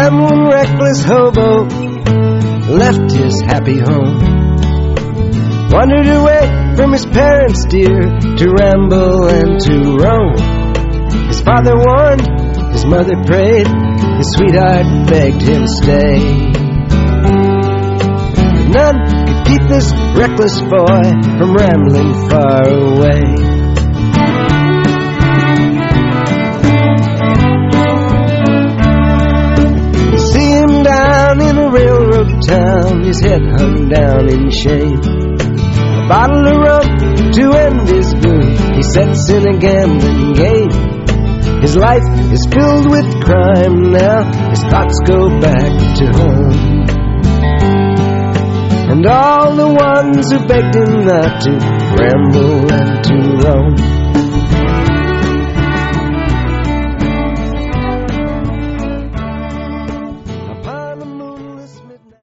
rambling, reckless hobo left his happy home, wandered away from his parents dear to ramble and to roam. His father warned, his mother prayed, his sweetheart begged him stay. But none could keep this reckless boy from rambling far away. Down in a railroad town, his head hung down in shame. A bottle of rum to end his gloom, he sets in a gambling game. His life is filled with crime now, his thoughts go back to home. And all the ones who begged him not to ramble and to roam